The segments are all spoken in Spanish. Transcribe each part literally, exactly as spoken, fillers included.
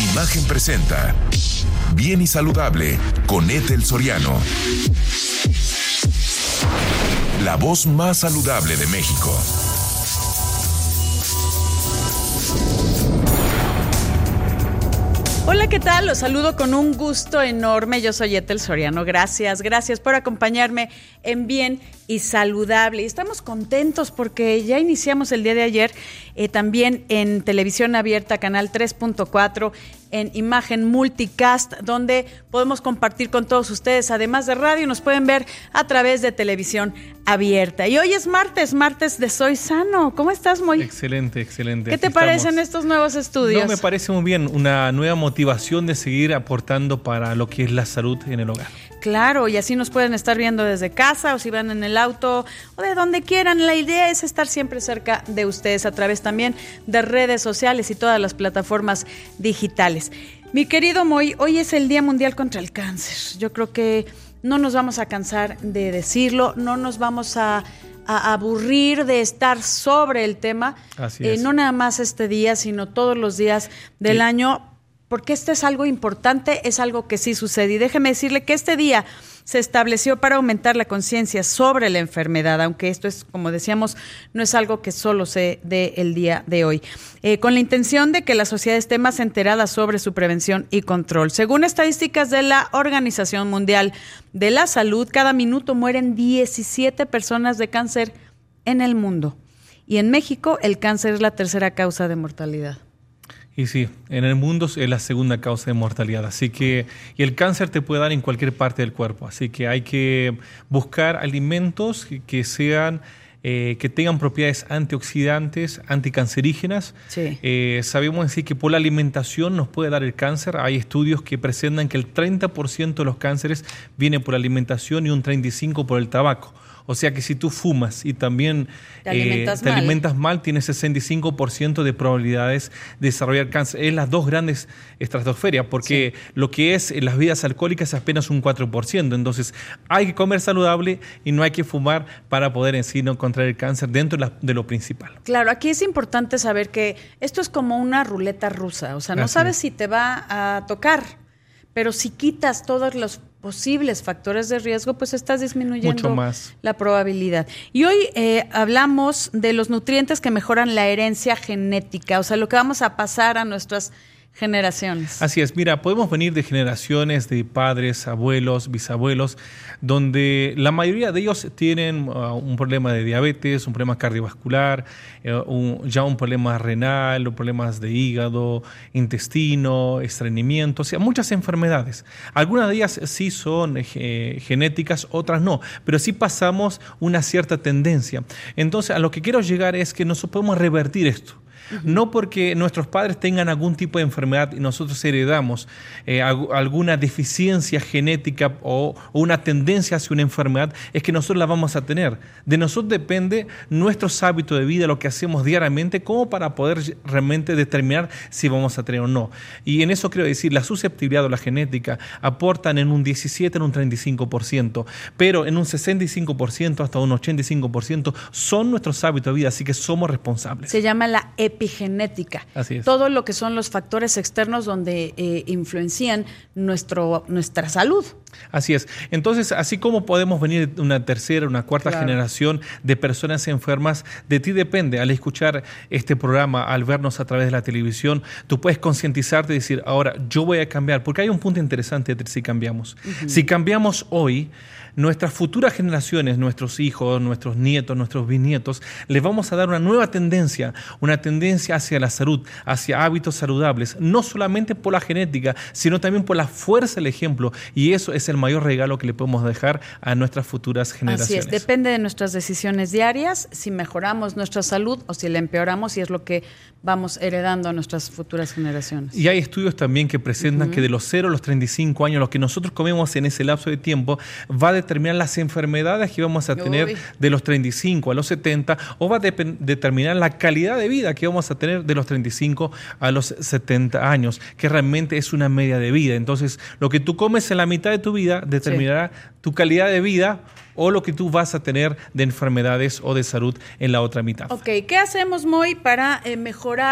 Imagen presenta Bien y Saludable con Ethel Soriano. La voz más saludable de México. Hola, ¿qué tal? Los saludo con un gusto enorme. Yo soy Ethel Soriano. Gracias, gracias por acompañarme en Bien y Saludable. Y estamos contentos porque ya iniciamos el día de ayer eh, también en televisión abierta, canal tres punto cuatro, en imagen multicast, donde podemos compartir con todos ustedes, además de radio, nos pueden ver a través de televisión abierta. Y hoy es martes, martes de Soy Sano. ¿Cómo estás, Moy? Excelente, excelente. ¿Qué te parecen estos nuevos estudios? No, me parece muy bien, una nueva motivación de seguir aportando para lo que es la salud en el hogar. Claro, y así nos pueden estar viendo desde casa o si van en el auto o de donde quieran. La idea es estar siempre cerca de ustedes a través también de redes sociales y todas las plataformas digitales. Mi querido Moy, hoy es el Día Mundial contra el Cáncer. Yo creo que no nos vamos a cansar de decirlo, no nos vamos a, a aburrir de estar sobre el tema. Así es. Eh, no nada más este día, sino todos los días del sí. año. Porque este es algo importante, es algo que sí sucede. Y déjeme decirle que este día se estableció para aumentar la conciencia sobre la enfermedad, aunque esto es, como decíamos, no es algo que solo se dé el día de hoy, eh, con la intención de que la sociedad esté más enterada sobre su prevención y control. Según estadísticas de la Organización Mundial de la Salud, cada minuto mueren diecisiete personas de cáncer en el mundo. Y en México, el cáncer es la tercera causa de mortalidad. Y sí, en el mundo es la segunda causa de mortalidad, así que y el cáncer te puede dar en cualquier parte del cuerpo, así que hay que buscar alimentos que sean eh, que tengan propiedades antioxidantes, anticancerígenas. Sí. Eh, sabemos así que por la alimentación nos puede dar el cáncer. Hay estudios que presentan que el treinta por ciento de los cánceres viene por la alimentación y un treinta y cinco por ciento por el tabaco. O sea que si tú fumas y también te alimentas, eh, te mal. alimentas mal, tienes sesenta y cinco por ciento de probabilidades de desarrollar cáncer. Es las dos grandes estratosferias, porque sí. lo que es las bebidas alcohólicas es apenas un cuatro por ciento. Entonces hay que comer saludable y no hay que fumar para poder en sí no contraer el cáncer dentro de, la, de lo principal. Claro, aquí es importante saber que esto es como una ruleta rusa. O sea, no Así sabes es. si te va a tocar, pero si quitas todos los posibles factores de riesgo, pues estás disminuyendo mucho más la probabilidad. Y hoy eh, hablamos de los nutrientes que mejoran la herencia genética, o sea, lo que vamos a pasar a nuestras generaciones. Así es, mira, podemos venir de generaciones de padres, abuelos, bisabuelos, donde la mayoría de ellos tienen uh, un problema de diabetes, un problema cardiovascular, uh, un, ya un problema renal, problemas de hígado, intestino, estreñimiento, o sea, muchas enfermedades. Algunas de ellas sí son eh, genéticas, otras no, pero sí pasamos una cierta tendencia. Entonces, a lo que quiero llegar es que nosotros podemos revertir esto. No porque nuestros padres tengan algún tipo de enfermedad y nosotros heredamos eh, alguna deficiencia genética o, o una tendencia hacia una enfermedad, es que nosotros la vamos a tener. De nosotros depende nuestros hábitos de vida, lo que hacemos diariamente, como para poder realmente determinar si vamos a tener o no. Y en eso quiero decir, la susceptibilidad o la genética aportan en un diecisiete, en un treinta y cinco por ciento, pero en un sesenta y cinco por ciento hasta un ochenta y cinco por ciento son nuestros hábitos de vida, así que somos responsables. Se llama la epigenética. epigenética. Así es. Todo lo que son los factores externos donde eh, influencian nuestro, nuestra salud. Así es. Entonces, así como podemos venir de una tercera, una cuarta claro. generación de personas enfermas, de ti depende. Al escuchar este programa, al vernos a través de la televisión, tú puedes concientizarte y decir, ahora yo voy a cambiar, porque hay un punto interesante si cambiamos. Uh-huh. Si cambiamos hoy, nuestras futuras generaciones, nuestros hijos, nuestros nietos, nuestros bisnietos, les vamos a dar una nueva tendencia, una tendencia hacia la salud, hacia hábitos saludables, no solamente por la genética, sino también por la fuerza del ejemplo, y eso es el mayor regalo que le podemos dejar a nuestras futuras generaciones. Así es, depende de nuestras decisiones diarias, si mejoramos nuestra salud o si la empeoramos, y es lo que vamos heredando a nuestras futuras generaciones. Y hay estudios también que presentan uh-huh. que de los cero a los treinta y cinco años, lo que nosotros comemos en ese lapso de tiempo va a determinar las enfermedades que vamos a tener Uy. de los treinta y cinco a los setenta, o va a de- determinar la calidad de vida que vamos a tener de los treinta y cinco a los setenta años, que realmente es una media de vida. Entonces, lo que tú comes en la mitad de tu vida determinará sí. tu calidad de vida o lo que tú vas a tener de enfermedades o de salud en la otra mitad. Ok, ¿qué hacemos, Moy, para eh, mejorar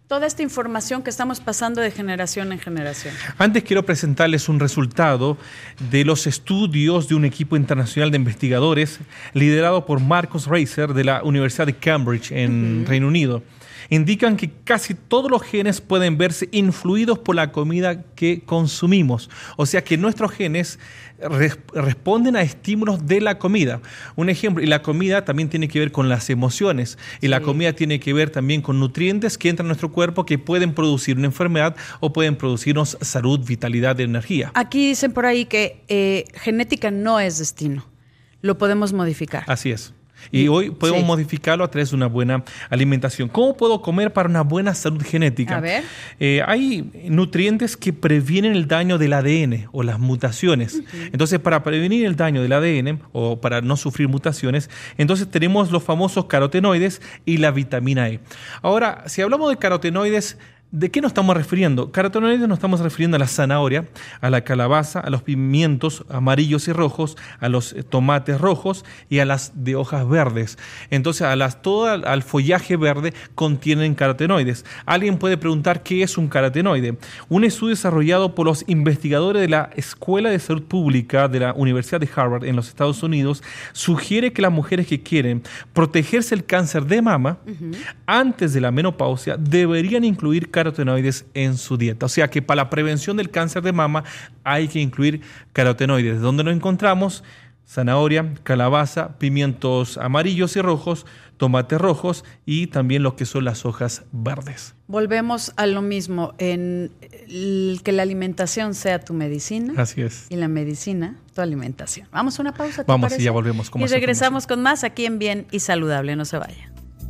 toda esta información que estamos pasando de generación en generación. Antes quiero presentarles un resultado de los estudios de un equipo internacional de investigadores liderado por Marcus Racer de la Universidad de Cambridge en uh-huh. Reino Unido. Indican que casi todos los genes pueden verse influidos por la comida que consumimos. O sea que nuestros genes res- responden a estímulos de la comida. Un ejemplo, y la comida también tiene que ver con las emociones. Y sí. la comida tiene que ver también con nutrientes que entran a nuestro cuerpo que pueden producir una enfermedad o pueden producirnos salud, vitalidad, energía. Aquí dicen por ahí que eh, genética no es destino. Lo podemos modificar. Así es. Y hoy podemos sí. modificarlo a través de una buena alimentación. ¿Cómo puedo comer para una buena salud genética? A ver. Eh, hay nutrientes que previenen el daño del A D N o las mutaciones. Uh-huh. Entonces, para prevenir el daño del A D N o para no sufrir mutaciones, entonces tenemos los famosos carotenoides y la vitamina E. Ahora, si hablamos de carotenoides, ¿de qué nos estamos refiriendo? Carotenoides nos estamos refiriendo a la zanahoria, a la calabaza, a los pimientos amarillos y rojos, a los tomates rojos y a las de hojas verdes. Entonces, a las, todo al follaje verde contienen carotenoides. Alguien puede preguntar qué es un carotenoide. Un estudio desarrollado por los investigadores de la Escuela de Salud Pública de la Universidad de Harvard en los Estados Unidos sugiere que las mujeres que quieren protegerse del cáncer de mama uh-huh. antes de la menopausia deberían incluir carotenoides en su dieta. O sea que para la prevención del cáncer de mama hay que incluir carotenoides. ¿Dónde lo encontramos? Zanahoria, calabaza, pimientos amarillos y rojos, tomates rojos y también lo que son las hojas verdes. Volvemos a lo mismo, en el, que la alimentación sea tu medicina. Así es. Y la medicina, tu alimentación. Vamos a una pausa, ¿te Vamos parece? y ya volvemos con y más regresamos con más aquí en Bien y Saludable. No se vaya.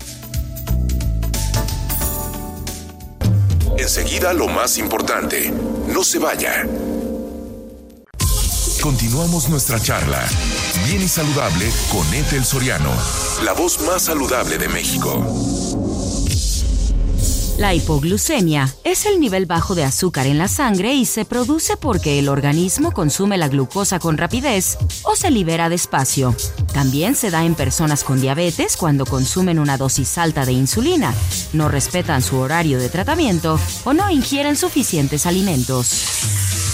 Enseguida lo más importante. No se vaya. Continuamos nuestra charla. Bien y Saludable con Ethel Soriano, la voz más saludable de México. La hipoglucemia es el nivel bajo de azúcar en la sangre y se produce porque el organismo consume la glucosa con rapidez o se libera despacio. También se da en personas con diabetes cuando consumen una dosis alta de insulina, no respetan su horario de tratamiento o no ingieren suficientes alimentos.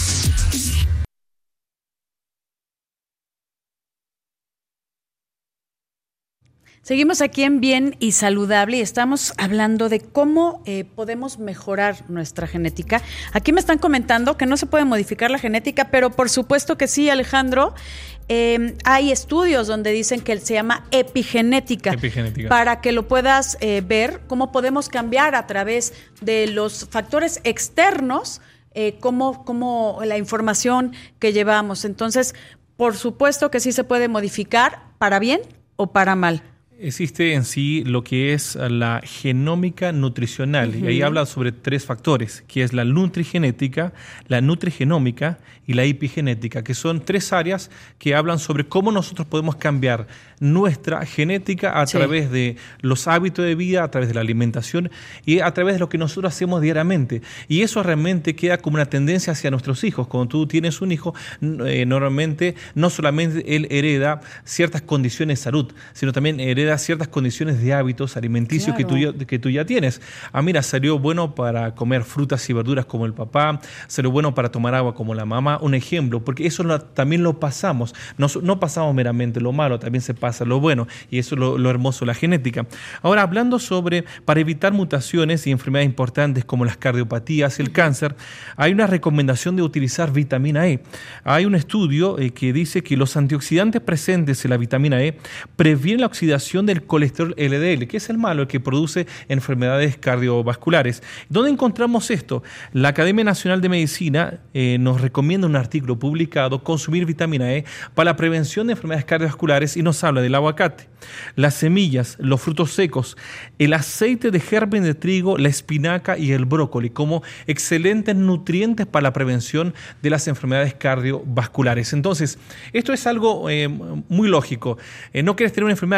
Seguimos aquí en Bien y Saludable y estamos hablando de cómo eh, podemos mejorar nuestra genética. Aquí me están comentando que no se puede modificar la genética, pero por supuesto que sí, Alejandro. Eh, hay estudios donde dicen que se llama epigenética, epigenética. Para que lo puedas eh, ver cómo podemos cambiar a través de los factores externos, eh, cómo, cómo la información que llevamos. Entonces, por supuesto que sí se puede modificar para bien o para mal. Existe en sí lo que es la genómica nutricional, uh-huh. y ahí habla sobre tres factores, que es la nutrigenética, la nutrigenómica y la epigenética, que son tres áreas que hablan sobre cómo nosotros podemos cambiar nuestra genética a sí. través de los hábitos de vida, a través de la alimentación y a través de lo que nosotros hacemos diariamente. Y eso realmente queda como una tendencia hacia nuestros hijos. Cuando tú tienes un hijo, eh, normalmente no solamente él hereda ciertas condiciones de salud, sino también hereda ciertas condiciones de hábitos alimenticios claro. que, tú ya, que tú ya tienes. Ah, mira, salió bueno para comer frutas y verduras como el papá, salió bueno para tomar agua como la mamá. Un ejemplo, porque eso lo, también lo pasamos. No, no pasamos meramente lo malo, también se pasa lo bueno, y eso es lo, lo hermoso de la genética. Ahora, hablando sobre, para evitar mutaciones y enfermedades importantes como las cardiopatías y el cáncer, hay una recomendación de utilizar vitamina E. Hay un estudio eh, que dice que los antioxidantes presentes en la vitamina E previenen la oxidación del colesterol L D L, que es el malo, el que produce enfermedades cardiovasculares. ¿Dónde encontramos esto? La Academia Nacional de Medicina eh, nos recomienda un artículo publicado, consumir vitamina E para la prevención de enfermedades cardiovasculares, y nos habla del aguacate, las semillas, los frutos secos, el aceite de germen de trigo, la espinaca y el brócoli como excelentes nutrientes para la prevención de las enfermedades cardiovasculares. Entonces, esto es algo eh, muy lógico. Eh, no quieres tener una enfermedad cardiovascular,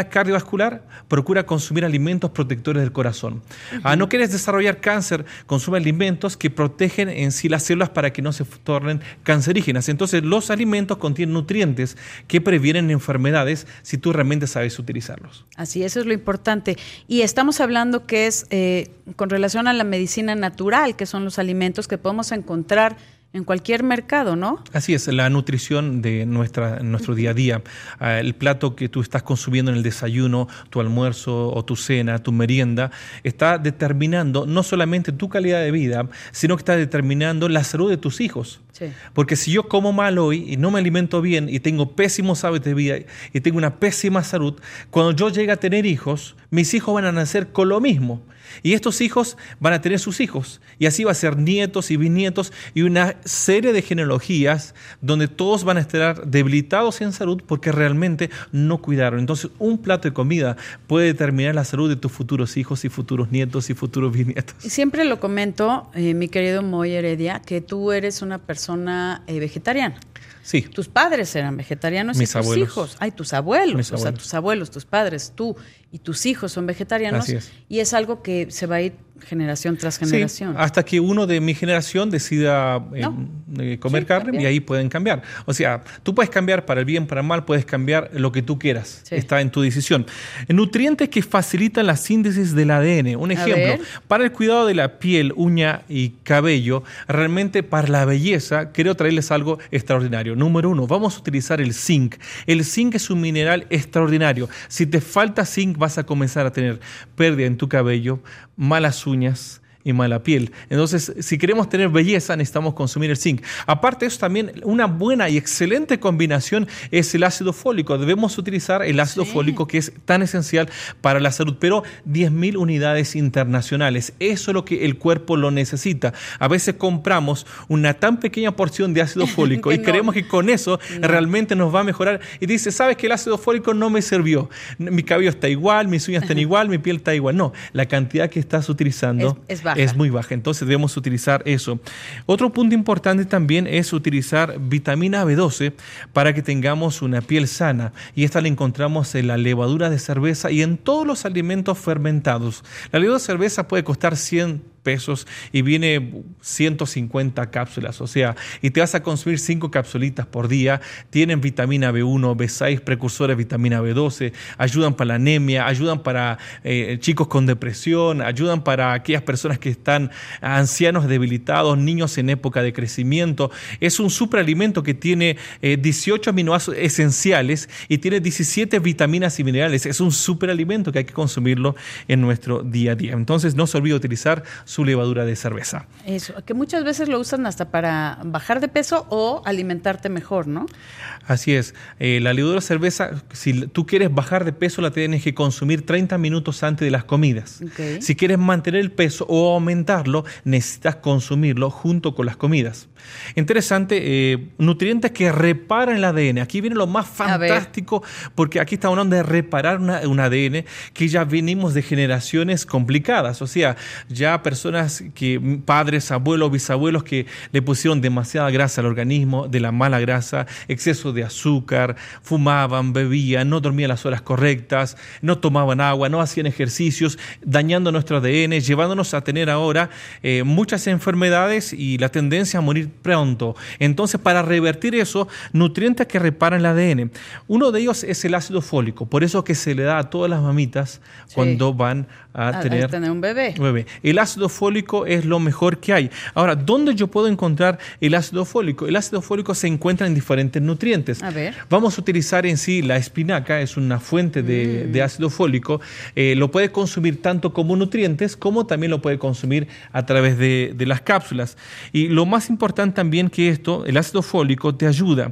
cardiovascular, procura consumir alimentos protectores del corazón. Uh-huh. Ah, no quieres desarrollar cáncer, consume alimentos que protegen en sí las células para que no se tornen cancerígenas. Entonces, los alimentos contienen nutrientes que previenen enfermedades si tú realmente sabes utilizarlos. Así, eso es lo importante. Y estamos hablando que es eh, con relación a la medicina natural, que son los alimentos que podemos encontrar en cualquier mercado, ¿no? Así es, la nutrición de nuestra, nuestro día a día, uh, el plato que tú estás consumiendo en el desayuno, tu almuerzo o tu cena, tu merienda, está determinando no solamente tu calidad de vida, sino que está determinando la salud de tus hijos. Sí. Porque si yo como mal hoy y no me alimento bien y tengo pésimos hábitos de vida y tengo una pésima salud, cuando yo llegue a tener hijos, mis hijos van a nacer con lo mismo. Y estos hijos van a tener sus hijos. Y así va a ser nietos y bisnietos y una serie de genealogías donde todos van a estar debilitados en salud porque realmente no cuidaron. Entonces, un plato de comida puede determinar la salud de tus futuros hijos y futuros nietos y futuros bisnietos. Siempre lo comento, eh, mi querido Moy Heredia, que tú eres una persona eh, vegetariana. Sí. Tus padres eran vegetarianos. Mis y tus abuelos. hijos. Ay, tus abuelos. Mis o sea, abuelos. tus abuelos, tus padres, tú y tus hijos son vegetarianos. Así es. Y es algo que se va a ir generación tras generación. Sí, hasta que uno de mi generación decida eh, no. eh, comer sí, carne cambiar. Y ahí pueden cambiar. O sea, tú puedes cambiar para el bien, para el mal, puedes cambiar lo que tú quieras. Sí. Está en tu decisión. Nutrientes que facilitan la síntesis del A D N. Un ejemplo, para el cuidado de la piel, uña y cabello, realmente para la belleza, quiero traerles algo extraordinario. Número uno, vamos a utilizar el zinc. El zinc es un mineral extraordinario. Si te falta zinc, vas a comenzar a tener pérdida en tu cabello, malas uñas y mala piel. Entonces, si queremos tener belleza, necesitamos consumir el zinc. Aparte de eso, también una buena y excelente combinación es el ácido fólico. Debemos utilizar el ácido sí. fólico, que es tan esencial para la salud, pero diez mil unidades internacionales. Eso es lo que el cuerpo lo necesita. A veces compramos una tan pequeña porción de ácido fólico y no. creemos que con eso no. realmente nos va a mejorar. Y dice, ¿sabes que el ácido fólico no me sirvió? Mi cabello está igual, mis uñas están igual, mi piel está igual. No, la cantidad que estás utilizando es, es baja. Es muy baja, entonces debemos utilizar eso. Otro punto importante también es utilizar vitamina B doce para que tengamos una piel sana, y esta la encontramos en la levadura de cerveza y en todos los alimentos fermentados. La levadura de cerveza puede costar cien pesos y viene ciento cincuenta cápsulas, o sea, y te vas a consumir cinco capsulitas por día. Tienen vitamina B uno, B seis, precursores de vitamina B doce, ayudan para la anemia, ayudan para eh, chicos con depresión, ayudan para aquellas personas que están ancianos debilitados, niños en época de crecimiento. Es un superalimento que tiene eh, dieciocho aminoácidos esenciales y tiene diecisiete vitaminas y minerales. Es un superalimento que hay que consumirlo en nuestro día a día. Entonces, no se olvide utilizar su levadura de cerveza. Eso, que muchas veces lo usan hasta para bajar de peso o alimentarte mejor, ¿no? Así es. Eh, la levadura de cerveza, si tú quieres bajar de peso, la tienes que consumir treinta minutos antes de las comidas. Okay. Si quieres mantener el peso o aumentarlo, necesitas consumirlo junto con las comidas. Interesante, eh, nutrientes que reparan el A D N. Aquí viene lo más fantástico, porque aquí estamos hablando de reparar una, un A D N que ya venimos de generaciones complicadas. O sea, ya personas que, padres, abuelos, bisabuelos que le pusieron demasiada grasa al organismo, de la mala grasa, exceso de azúcar, fumaban, bebían, no dormían las horas correctas, no tomaban agua, no hacían ejercicios, dañando nuestro A D N, llevándonos a tener ahora eh, muchas enfermedades y la tendencia a morir pronto. Entonces, para revertir eso, nutrientes que reparan el A D N. Uno de ellos es el ácido fólico, por eso que se le da a todas las mamitas sí. cuando van a, a tener, a tener un bebé. bebé. El ácido fólico es lo mejor que hay. Ahora, ¿dónde yo puedo encontrar el ácido fólico? El ácido fólico se encuentra en diferentes nutrientes. A ver. Vamos a utilizar en sí la espinaca, es una fuente de, mm. de ácido fólico. Eh, lo puede consumir tanto como nutrientes, como también lo puede consumir a través de, de las cápsulas. Y lo más importante también que esto, el ácido fólico te ayuda.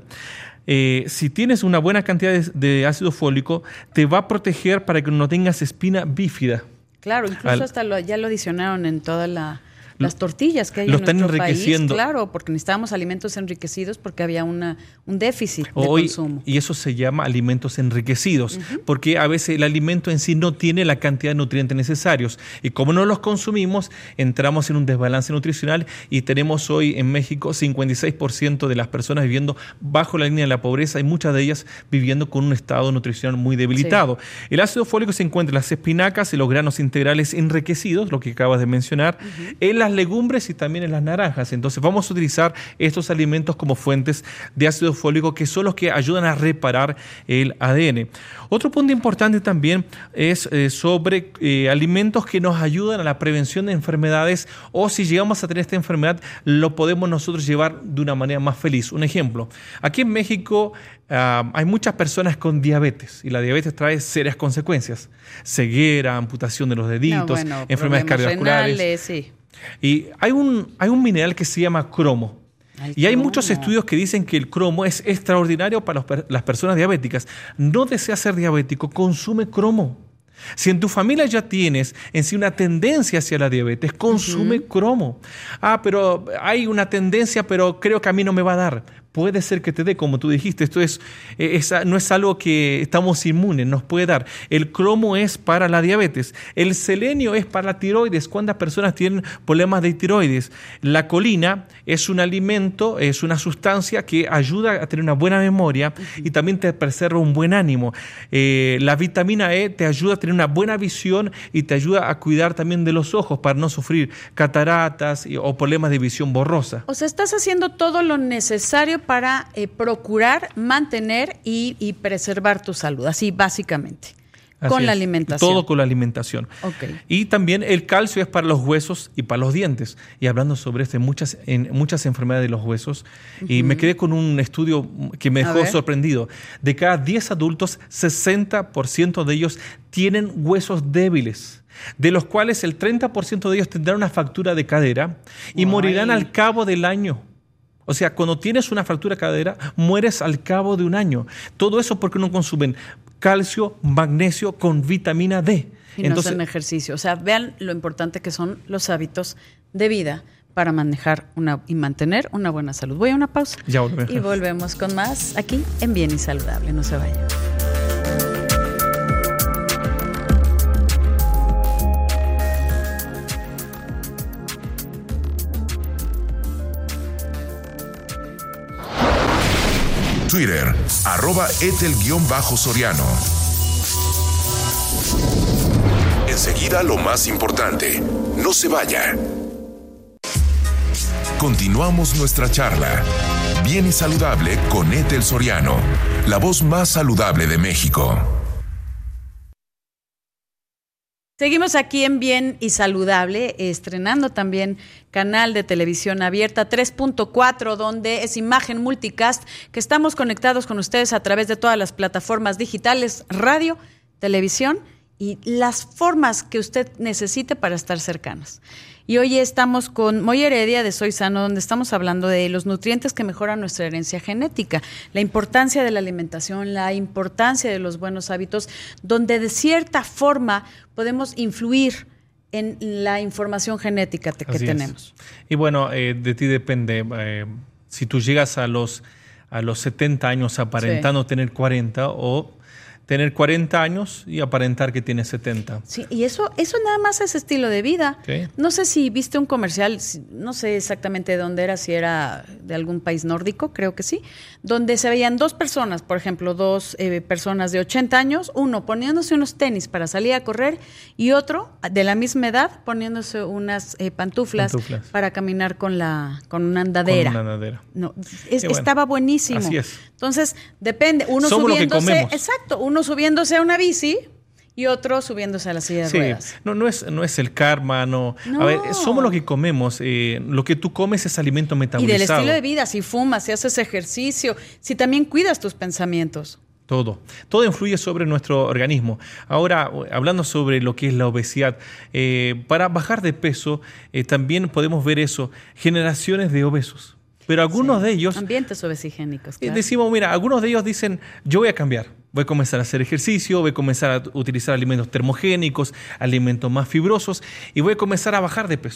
Eh, si tienes una buena cantidad de, de ácido fólico, te va a proteger para que no tengas espina bífida. Claro, incluso Al, hasta lo, ya lo adicionaron en toda la las tortillas que hay lo en están nuestro enriqueciendo. país. Claro, porque necesitábamos alimentos enriquecidos porque había una, un déficit de Hoy, consumo. Y eso se llama alimentos enriquecidos, uh-huh. porque a veces el alimento en sí no tiene la cantidad de nutrientes necesarios. Y como no los consumimos, entramos en un desbalance nutricional y tenemos hoy en México cincuenta y seis por ciento de las personas viviendo bajo la línea de la pobreza y muchas de ellas viviendo con un estado nutricional muy debilitado. Sí. El ácido fólico se encuentra en las espinacas y los granos integrales enriquecidos, lo que acabas de mencionar, uh-huh. en las legumbres y también en las naranjas. Entonces vamos a utilizar estos alimentos como fuentes de ácido fólico que son los que ayudan a reparar el A D N. Otro punto importante también es eh, sobre eh, alimentos que nos ayudan a la prevención de enfermedades, o si llegamos a tener esta enfermedad, lo podemos nosotros llevar de una manera más feliz. Un ejemplo, aquí en México uh, hay muchas personas con diabetes y la diabetes trae serias consecuencias: ceguera, amputación de los deditos, no, bueno, enfermedades cardiovasculares. Renales, sí. Y hay un, hay un mineral que se llama cromo. El y hay cromo. Muchos estudios que dicen que el cromo es extraordinario para los, las personas diabéticas. No deseas ser diabético, consume cromo. Si en tu familia ya tienes en sí una tendencia hacia la diabetes, consume uh-huh. cromo. Ah, pero hay una tendencia, pero creo que a mí no me va a dar. Puede ser que te dé, como tú dijiste. Esto es, es, no es algo que estamos inmunes, nos puede dar. El cromo es para la diabetes. El selenio es para la tiroides. ¿Cuántas personas tienen problemas de tiroides? La colina es un alimento, es una sustancia que ayuda a tener una buena memoria uh-huh. y también te preserva un buen ánimo. Eh, la vitamina E te ayuda a tener una buena visión y te ayuda a cuidar también de los ojos para no sufrir cataratas y, o problemas de visión borrosa. O sea, estás haciendo todo lo necesario para eh, procurar, mantener y, y preservar tu salud, así básicamente. Así con es. La alimentación. Todo con la alimentación. Okay. Y también el calcio es para los huesos y para los dientes. Y hablando sobre esto, en muchas, en muchas enfermedades de los huesos, uh-huh. y me quedé con un estudio que me dejó sorprendido. De cada diez adultos, sesenta por ciento de ellos tienen huesos débiles, de los cuales el treinta por ciento de ellos tendrán una fractura de cadera y Ay. morirán al cabo del año. O sea, cuando tienes una fractura de cadera, mueres al cabo de un año. Todo eso porque no consumen calcio, magnesio con vitamina D. Y Entonces, no hacen ejercicio. O sea, vean lo importante que son los hábitos de vida para manejar una, y mantener una buena salud. Voy a una pausa. Ya volvemos. Y volvemos con más aquí en Bien y Saludable. No se vayan. Twitter, arroba etel-soriano. Enseguida lo más importante. No se vaya. Continuamos nuestra charla. Bien y Saludable con Etel Soriano, la voz más saludable de México. Seguimos aquí en Bien y Saludable, estrenando también canal de televisión abierta tres punto cuatro, donde es imagen multicast, que estamos conectados con ustedes a través de todas las plataformas digitales, radio, televisión y las formas que usted necesite para estar cercanos. Y hoy estamos con Moy Heredia de Soy Sano, donde estamos hablando de los nutrientes que mejoran nuestra herencia genética, la importancia de la alimentación, la importancia de los buenos hábitos, donde de cierta forma podemos influir en la información genética que Así tenemos. Es. Y bueno, eh, de ti depende. Eh, si tú llegas a los, a los setenta años aparentando sí. tener cuarenta o tener cuarenta años y aparentar que tienes setenta. Sí, y eso, eso nada más es estilo de vida. ¿Sí? No sé si viste un comercial, no sé exactamente de dónde era, si era de algún país nórdico, creo que sí, donde se veían dos personas, por ejemplo, dos eh, personas de ochenta años, uno poniéndose unos tenis para salir a correr y otro de la misma edad poniéndose unas eh, pantuflas, pantuflas para caminar con la con una andadera. Con una andadera. No, es, bueno, estaba buenísimo. Así es. Entonces, depende, uno Somos subiéndose, lo que comemos. exacto, uno subiéndose a una bici y otro subiéndose a la silla de sí. ruedas. No, no es, no es el karma, no. no. A ver, somos lo que comemos. Eh, lo que tú comes es alimento metabolizado. Y del estilo de vida, si fumas, si haces ejercicio, si también cuidas tus pensamientos. Todo. Todo influye sobre nuestro organismo. Ahora, hablando sobre lo que es la obesidad, eh, para bajar de peso, eh, también podemos ver eso, generaciones de obesos. Pero algunos sí. de ellos... Ambientes obesigénicos, claro. Decimos, mira, algunos de ellos dicen, yo voy a cambiar. Voy a comenzar a hacer ejercicio, voy a comenzar a utilizar alimentos termogénicos, alimentos más fibrosos y voy a comenzar a bajar de peso.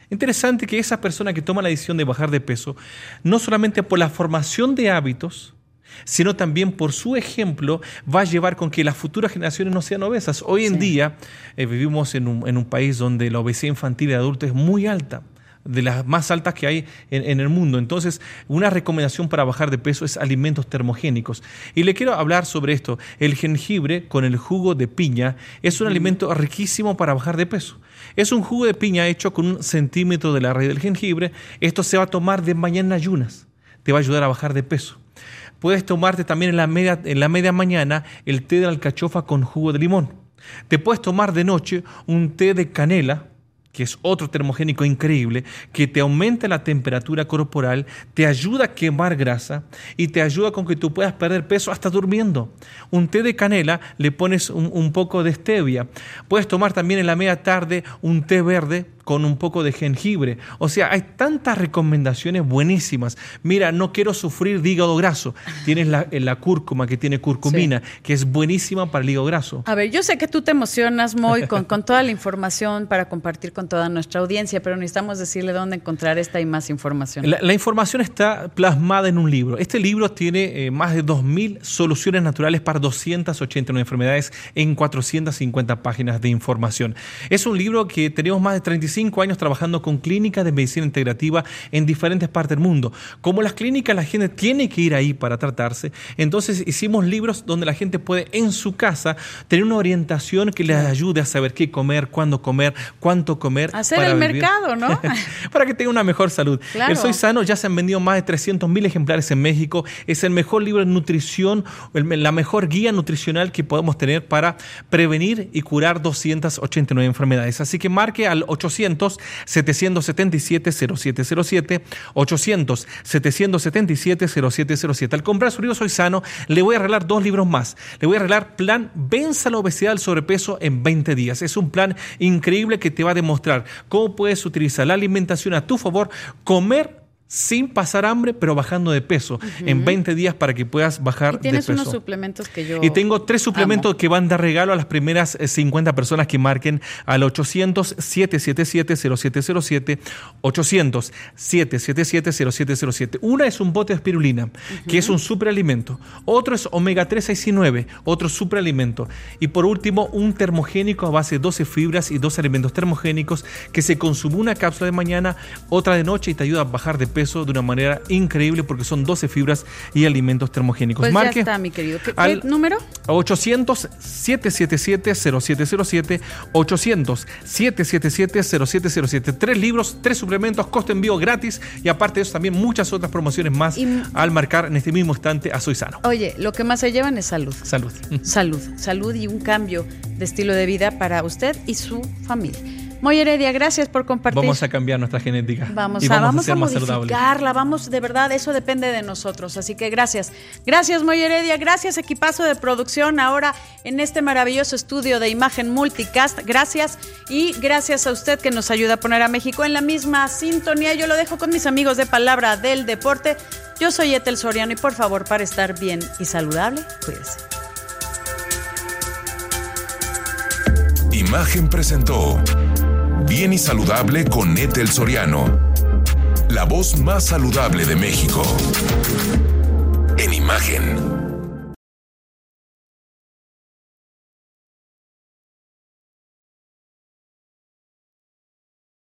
Interesante que esa persona que toma la decisión de bajar de peso, no solamente por la formación de hábitos, sino también por su ejemplo, va a llevar con que las futuras generaciones no sean obesas. Hoy en sí. día eh, vivimos en un, en un país donde la obesidad infantil de adultos es muy alta, de las más altas que hay en, en el mundo. Entonces, una recomendación para bajar de peso es alimentos termogénicos. Y le quiero hablar sobre esto. El jengibre con el jugo de piña es un mm. alimento riquísimo para bajar de peso. Es un jugo de piña hecho con un centímetro de la raíz del jengibre. Esto se va a tomar de mañana en ayunas. Te va a ayudar a bajar de peso. Puedes tomarte también en la media, en la media mañana el té de alcachofa con jugo de limón. Te puedes tomar de noche un té de canela, que es otro termogénico increíble, que te aumenta la temperatura corporal, te ayuda a quemar grasa y te ayuda con que tú puedas perder peso hasta durmiendo. Un té de canela, le pones un, un poco de stevia. Puedes tomar también en la media tarde un té verde con un poco de jengibre. O sea, hay tantas recomendaciones buenísimas. Mira, no quiero sufrir de hígado graso. Tienes la, la cúrcuma, que tiene curcumina, sí. que es buenísima para el hígado graso. A ver, yo sé que tú te emocionas, Moy, con, con toda la información para compartir con toda nuestra audiencia, pero necesitamos decirle dónde encontrar esta y más información. La, la información está plasmada en un libro. Este libro tiene eh, más de dos mil soluciones naturales para doscientas ochenta y nueve enfermedades en cuatrocientas cincuenta páginas de información. Es un libro que tenemos más de treinta y cinco años trabajando con clínicas de medicina integrativa en diferentes partes del mundo. Como las clínicas, la gente tiene que ir ahí para tratarse. Entonces hicimos libros donde la gente puede en su casa tener una orientación que les ayude a saber qué comer, cuándo comer, cuánto comer. Hacer el vivir. mercado, ¿no? Para que tenga una mejor salud. Claro. El Soy Sano ya se han vendido más de trescientos mil ejemplares en México. Es el mejor libro de nutrición, la mejor guía nutricional que podemos tener para prevenir y curar doscientas ochenta y nueve enfermedades. Así que marque al ochocientos, setecientos setenta y siete, cero siete cero siete, ochocientos, setecientos setenta y siete, cero siete cero siete. Al comprar su libro Soy Sano, le voy a regalar dos libros más. Le voy a regalar Plan Venza la Obesidad al Sobrepeso en veinte días. Es un plan increíble que te va a demostrar cómo puedes utilizar la alimentación a tu favor, comer sin pasar hambre, pero bajando de peso uh-huh. en veinte días para que puedas bajar de peso. Y tienes unos suplementos que yo Y tengo tres suplementos amo. que van de regalo a las primeras cincuenta personas que marquen al ochocientos, siete siete siete, cero siete cero siete, ochocientos, siete siete siete, cero siete cero siete. Una es un bote de espirulina, uh-huh. que es un superalimento. Otro es omega tres, seis y nueve, otro superalimento. Y por último, un termogénico a base de doce fibras y dos alimentos termogénicos que se consume una cápsula de mañana, otra de noche y te ayuda a bajar de peso de una manera increíble porque son doce fibras y alimentos termogénicos. Pues Marque ya está, mi querido. ¿Qué, qué número? ochocientos, siete siete siete, cero siete cero siete, ochocientos, siete siete siete, cero siete cero siete. Tres libros, tres suplementos, costo envío gratis y aparte de eso también muchas otras promociones más y, al marcar en este mismo instante a Soy Sano. Oye, lo que más se llevan es salud. Salud. Salud. Salud y un cambio de estilo de vida para usted y su familia. Moy Heredia, gracias por compartir. Vamos a cambiar nuestra genética. Vamos, y a, vamos, vamos a ser a más modificarla, saludables. vamos, de verdad, eso depende de nosotros. Así que gracias. Gracias, Moy Heredia. Gracias, equipazo de producción ahora en este maravilloso estudio de imagen multicast. Gracias. Y gracias a usted que nos ayuda a poner a México en la misma sintonía. Yo lo dejo con mis amigos de Palabra del Deporte. Yo soy Ethel Soriano y por favor, para estar bien y saludable, cuídese. Imagen presentó Bien y Saludable con Ethel Soriano, la voz más saludable de México. En Imagen.